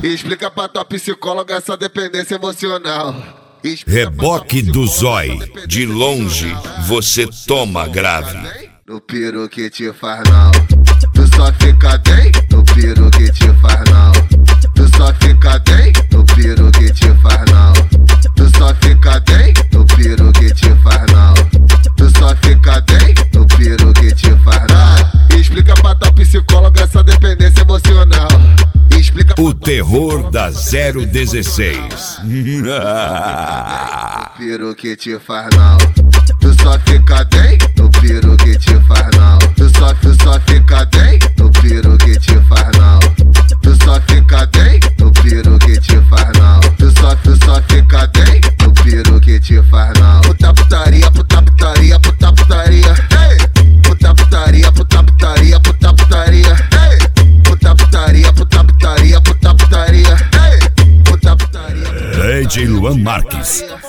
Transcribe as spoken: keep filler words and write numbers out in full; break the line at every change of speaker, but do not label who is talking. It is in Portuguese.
Explica pra tua psicóloga essa dependência emocional.
Reboque do zói, de longe você toma grave.
No piru que te faz não, tu só fica bem. No piru que te faz não, tu só fica bem. No piru que te faz não, tu só fica bem. No piru que te faz não, tu só fica bem. No piru que te faz não. Explica pra tua psicóloga essa dependência emocional. Explica
o terror da zero dezesseis.
No piru que te faz não, tu só fica bem. No piru que te faz não, tu só, tu só fica bem. No piru que te faz não, tu só fica bem. No piru que te faz não, tu só, tu só fica bem. No piru que te faz não. Puta putaria, puta putaria, puta putaria. Hey! Puta putaria, puta putaria, puta putaria. Hey! Puta putaria, puta putaria, puta putaria. Hey! Puta putaria.
D J Luan Marques.